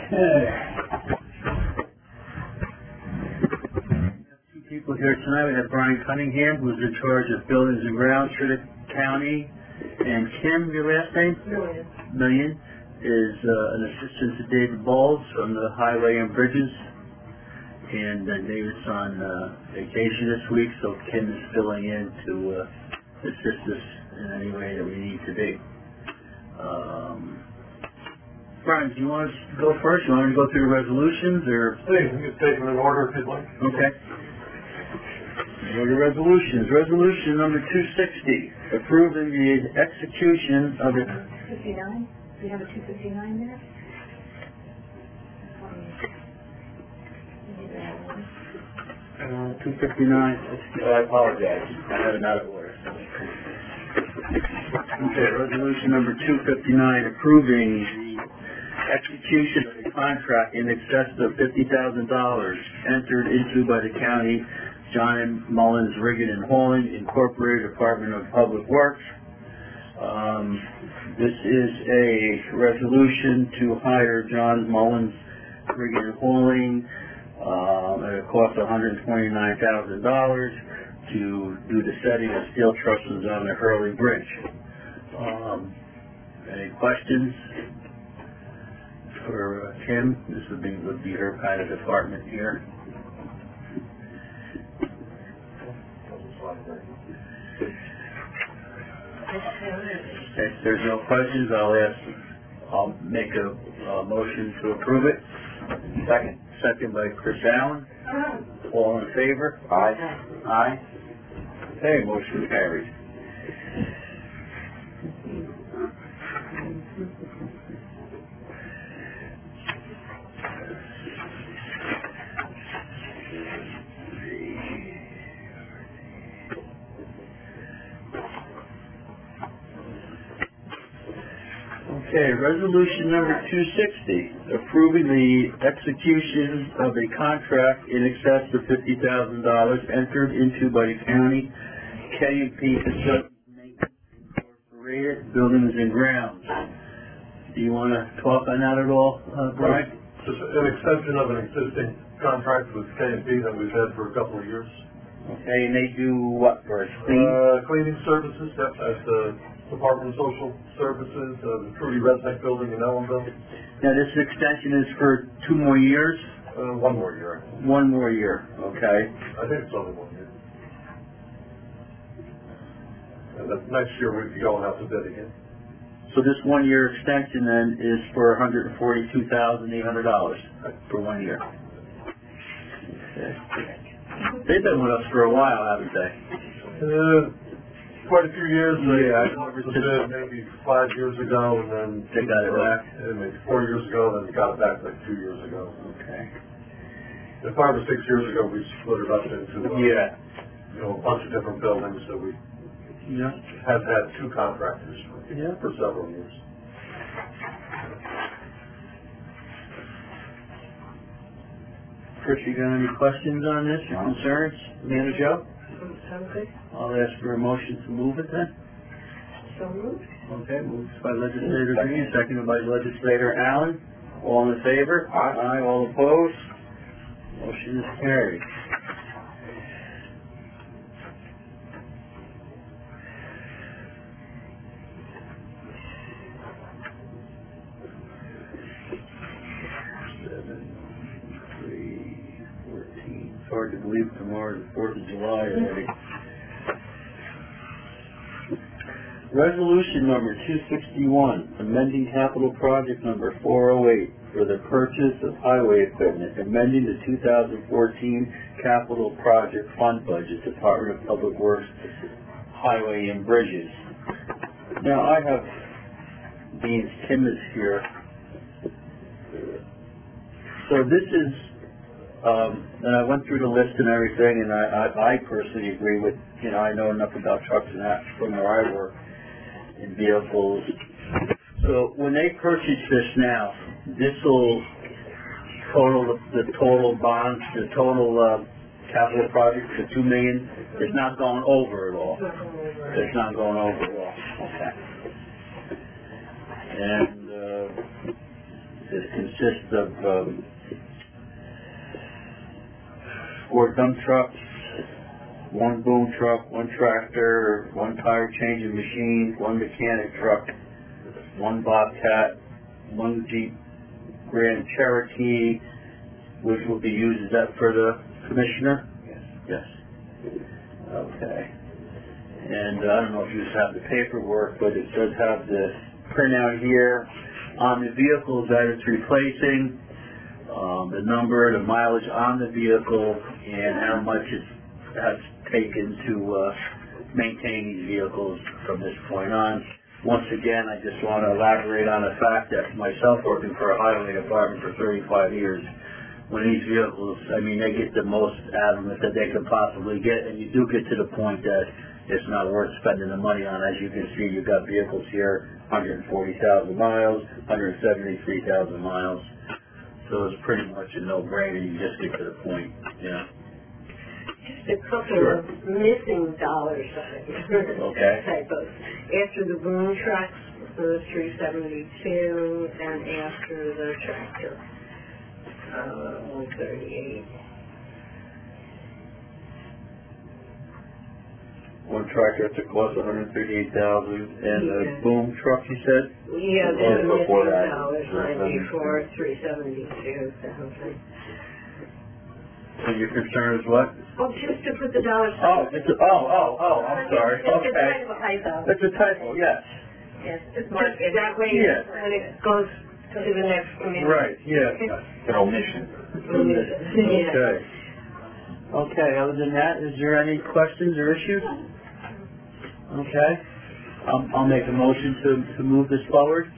Two people here tonight. We have Brian Cunningham, who's in charge of buildings and grounds for the county, and Kim, your last name? Million is an assistant to David Bowles from the Highway and Bridges, and David's on vacation this week, so Kim is filling in to assist us in any way that we need to be. Brian, do you want to go first? You want to go through the resolutions, or? Please, you can take them in order if you'd like. Okay. Go to resolutions. Resolution number 260, approving the execution of the... 59? Do you have a 259 there? 259. I apologize. I had it out of order. Okay, resolution number 259, approving the execution of a contract in excess of $50,000 entered into by the county, John M. Mullins Rigging and Hauling, Incorporated, Department of Public Works. This is a resolution to hire John Mullins Rigging and Hauling at a cost of $129,000 to do the setting of steel trusses on the Hurley Bridge. Any questions for Kim? This would be her kind of department here. Okay, if there's no questions, I'll make a motion to approve it. Second by Chris Allen. All in favor? Aye. Aye. Okay, motion carries. Okay, resolution number 260, approving the execution of a contract in excess of $50,000 entered into by the county, K&P Facilities Maintenance Incorporated, Buildings and Grounds. Do you want to talk on that at all, Brian? Just an extension of an existing contract with K&P that we've had for a couple of years. Okay, and they do what for us? Cleaning services at the Department of Social Services, the Trudy Resnick Building in Ellenville. Now this extension is for 2 more years? 1 more year. 1 more year, okay. I think it's only 1 year. And then next year we'd be going out to bid again. So this 1 year extension then is for $142,800 for 1 year. Okay. They've been with us for a while, haven't they? Quite a few years. Yeah, I was a bid maybe 5 years ago, and then they got it back. And maybe 4 years ago, then they got it back like 2 years ago. Okay. And 5 or 6 years ago, we split it up into a bunch of different buildings that we have had 2 contractors for several years. Chris, you got any questions on this or concerns? Manager? Sounds good. I'll ask for a motion to move it then. So moved. Okay, moved by Legislator Green, seconded by Legislator Allen. All in favor? Aye. All opposed? Motion is carried. It's hard to believe tomorrow is the 4th of July already. Resolution number 261, amending capital project number 408 for the purchase of highway equipment, amending the 2014 capital project fund budget, Department of Public Works, Highway and Bridges. Now I have, being Tim is here, so this is, and I went through the list and everything, and I personally agree with, I know enough about trucks and that from where I work in vehicles. So when they purchase this now, this will total the total bonds, the total capital project to $2 million. It's not going over at all. It's not going over at all. Okay. And It consists of 4 dump trucks, 1 boom truck, 1 tractor, 1 tire changing machine, 1 mechanic truck, 1 Bobcat, 1 Jeep Grand Cherokee, which will be used. Is that for the commissioner? Yes. Yes. Okay. And I don't know if you just have the paperwork, but it does have the printout here on the vehicles that it's replacing, the number, the mileage on the vehicle, and how much it has taken to maintain these vehicles from this point on. Once again, I just want to elaborate on the fact that myself working for a highway department for 35 years, when these vehicles, I mean, they get the most out of them that they could possibly get, and you do get to the point that it's not worth spending the money on. As you can see, you've got vehicles here, 140,000 miles, 173,000 miles. So it's pretty much a no-brainer. You just get to the point, you know. Just a couple of missing dollars. Okay. Typos. After the boom trucks, the 372, and after the tractor, 138. 1 tractor at the cost of $138,000, and a boom truck, you said? Yeah, there's Oh, before that. $94, 372, something. So your concern is what? Oh, just to put the dollars. Oh, I'm sorry. It's Okay. kind of a typo. That's a typo, yes. Yes, just mark it that way. Yeah. When it goes to the next committee. Right, yeah. An omission. Yeah. Okay. Okay, other than that, is there any questions or issues? Okay. I'll make a motion to move this forward.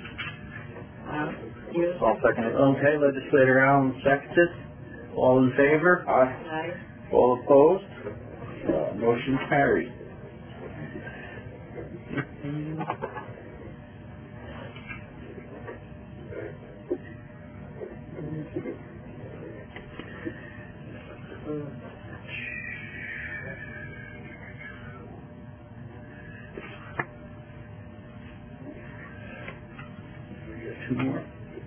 I'll second it. Okay, legislator Allen seconds it. All in favor? Aye. Aye. All opposed? Motion carried. Two more.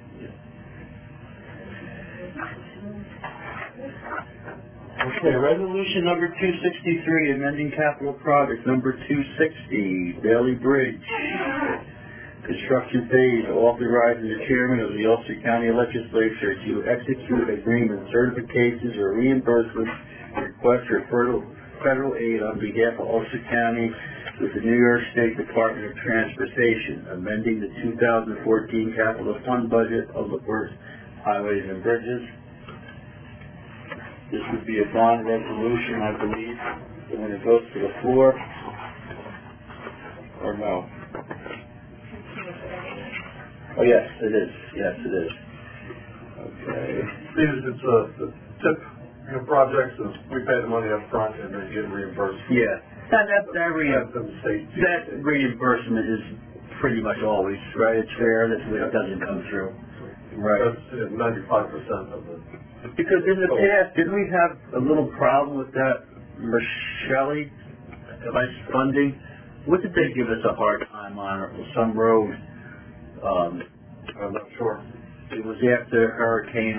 Okay, resolution number 263, amending capital project number 260, Bailey Bridge. Construction phase, authorizing the chairman of the Ulster County Legislature to execute agreements, certifications, or reimbursements, requests for federal aid on behalf of Ulster County with the New York State Department of Transportation, amending the 2014 capital fund budget of the First Highways and Bridges. This would be a bond resolution, I believe, when it goes to the floor. Or no? Oh, yes, it is. Yes, it is. Okay. It's the tip projects, is we pay the money up front and then get reimbursed. Yeah. That State. reimbursement is pretty much always, right? It's rare that it doesn't come through. Right. That's 95% of it. Because in the past, didn't we have a little problem with that Michelle device funding? What did they give us a hard time on? Some road, I'm not sure. it was after Hurricane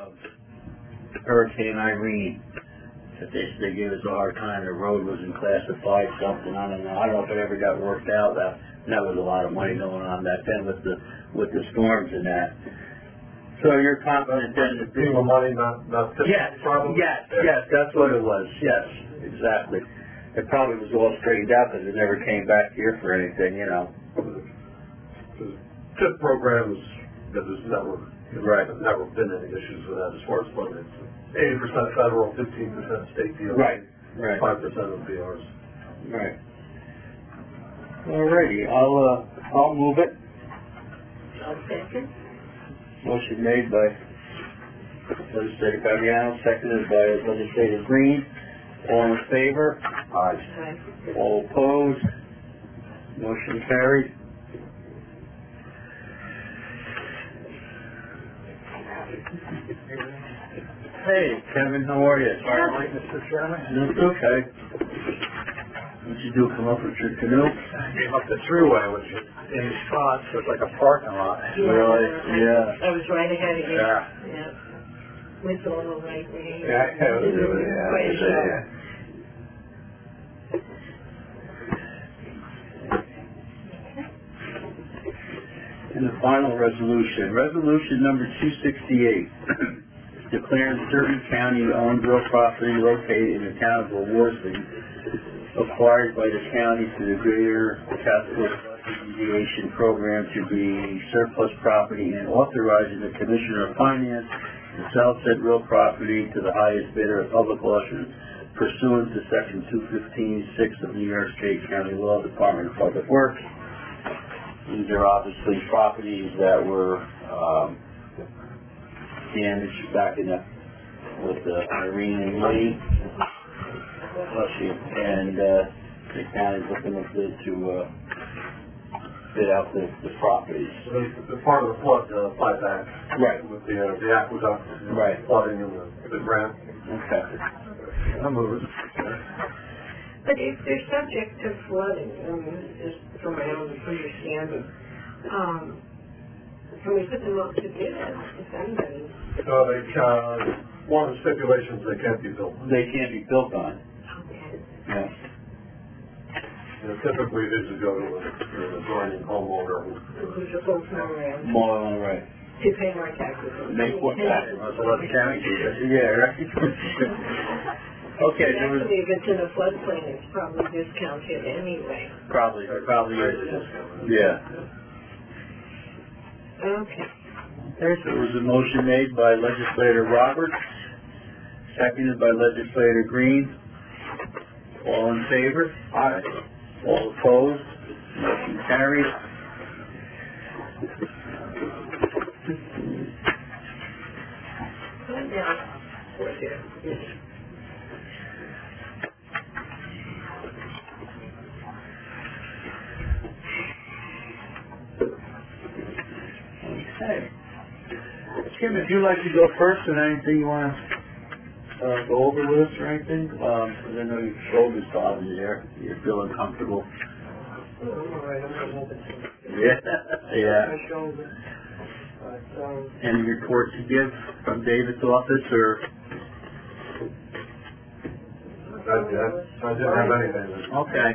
Irene. That they gave us a hard time. The road wasn't classified something. I don't know. I don't know if it ever got worked out. That was a lot of money going on back then with the storms and that. So you're confident then that this money, not yes, that's what it was. Yes, exactly. It probably was all straightened out because it never came back here for anything, you know. The TIP programs, that has never been any issues with that as far as funding. 80% federal, 15% state deal. Right. 5% of BRs. Right. Alrighty, I'll move it. I'll second. Motion made by Legislator Fabiano, seconded by Legislator Green. All in favor? Aye. Aye. All opposed? Motion carried. Hey, Kevin, how are you? Sorry, I'm late, Mr. Chairman. That's okay. What'd you do, come up with your canoe? I came up the thruway, which in the spots, so it's like a parking lot. Really? Yeah. I was right ahead of you. Yeah. Yeah. With all the right way. Yeah, it was really, Quite a show. And the final resolution, resolution number 268, declaring certain county-owned real property located in the town of Worsley, acquired by the county through the Greater Capital Deviation Program to be surplus property, and authorizing the Commissioner of Finance to sell said real property to the highest bidder at public auction pursuant to Section 215(6) of New York State County Law, Department of Public Works. These are obviously properties that were damaged back in with Irene and Lee. Bless you. And the county's looking to bid out the properties. The part of the flood fight back. Right. With the aqueduct. Right. Flooding in the grant. Okay. I'll move it. But if they're subject to flooding, just from my own understanding, can we put them up to bid if anybody? One of the stipulations, they can't be built. They can't be built on. Okay. Yeah. Typically, these would go to an adjoining homeowner Who's supposed to know around More on the right. to pay more taxes. Make what taxes? That's what the county does. Yeah, right. Okay, there was Actually, if it's in a floodplain, it's probably discounted anyway. probably is. Yeah. Okay. Okay, so there was a motion made by Legislator Roberts, seconded by Legislator Green. All in favor? Aye. All opposed? Motion carries. Now, for there. Okay. Kim, if you'd like to go first, and anything you want to go over with us or anything? I know your shoulder's bothering you there. You're feeling comfortable. I'm all right. I'm going to Yeah. my shoulder. But, Any reports to give from David's office, or? I didn't have anything. Okay.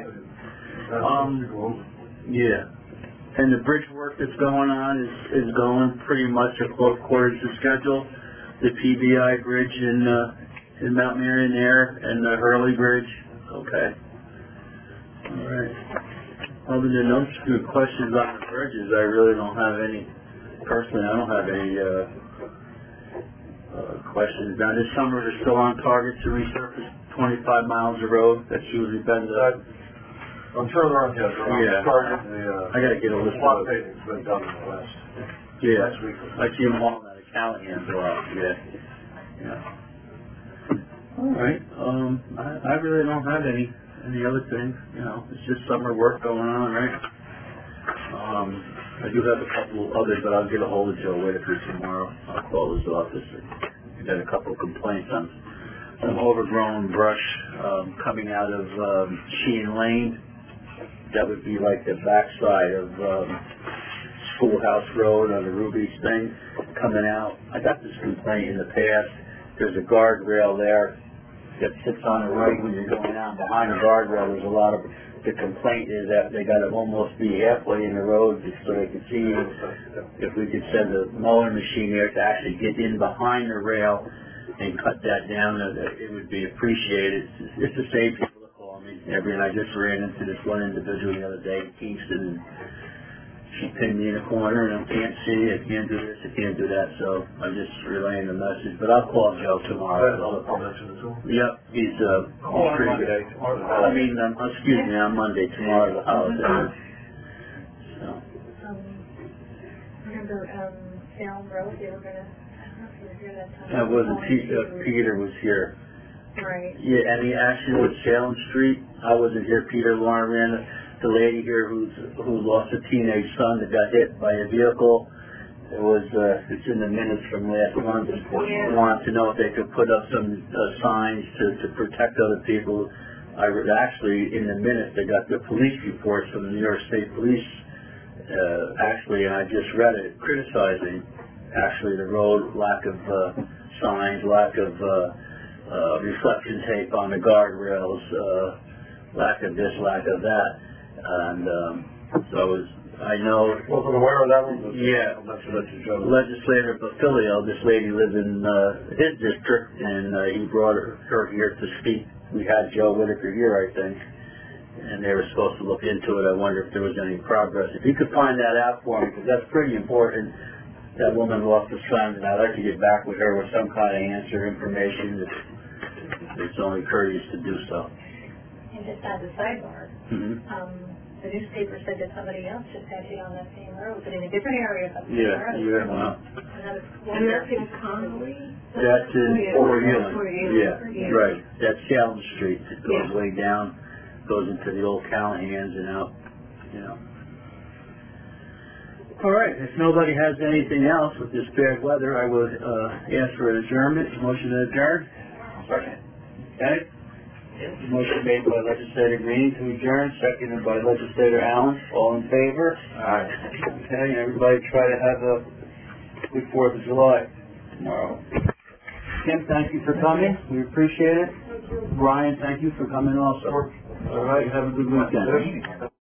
Yeah. And the bridge work that's going on is going pretty much according to schedule. The PBI bridge in Mount Marion there, and the Hurley Bridge. Okay. All right. Other than those two questions on the bridges, I really don't have any. Personally, I don't have any questions. Now, this summer, they're still on target to resurface 25 miles of road. That's usually been the... I'm sure they're on schedule. Yeah. I got to get a list lot of of paving's been done in the last. Yeah. Last week. I see them all in that account hands a lot. Yeah. Yeah. All right. I really don't have any other things. You know, it's just summer work going on, right? I do have a couple others, but I'll get a hold of Joe Whitaker tomorrow. I'll call his office. He got a couple of complaints on some overgrown brush coming out of Sheehan Lane. That would be like the backside of Schoolhouse Road on the Ruby's thing coming out. I got this complaint in the past. There's a guardrail there that sits on the right when you're going out. Behind the guardrail, there's a lot of... The complaint is that they got to almost be halfway in the road just so they could see if we could send a mower machine there to actually get in behind the rail and cut that down. It would be appreciated. It's to save people to call me. And I just ran into this one individual the other day in Kingston, and she pinned me in a corner, and I can't see, I can't do this, I can't do that, so I'm just relaying the message. But I'll call Joe tomorrow. I'll mention it to him. Yep, he's pretty good. I mean, excuse me, on Monday, tomorrow the holiday. So. Remember, Salem Road, they were gonna, I don't know if you were here that time. That wasn't Peter was here. Right. Yeah, any action with Salem Street? I wasn't here. Peter Warren ran the lady here who lost a teenage son that got hit by a vehicle. It was it's in the minutes from last month. I wanted to know if they could put up some signs to protect other people. I actually in the minutes they got the police reports from the New York State Police, actually, and I just read it, criticizing actually the road, lack of signs, lack of reflection tape on the guardrails, lack of this, lack of that, and so I know. Wasn't aware of that one? Yeah, legislator Bafilio, this lady lives in his district, and he brought her here to speak. We had Joe Whitaker here, I think, and they were supposed to look into it. I wonder if there was any progress. If you could find that out for me, because that's pretty important. That woman lost her son, and I'd like to get back with her with some kind of answer, information. It's only courteous to do so. And just as a sidebar, Mm-hmm. the newspaper said that somebody else just had to be on that same road, but in a different area of the Yeah, road. well, And that's in Connolly? that's in Fort Ewing. Fort Ewing. Yeah, right. That's Shallon Street. It goes Yeah. way down, goes into the old Callahans and out, you know. All right, if nobody has anything else with this bad weather, I would ask for an adjournment, motion to adjourn. Second. Okay? Motion made by legislator Green to adjourn, seconded by legislator Allen. All in favor? Aye. Okay, everybody try to have a good 4th of July tomorrow. Kim, thank you for coming. We appreciate it. Brian, thank you for coming also. All right, have a good weekend.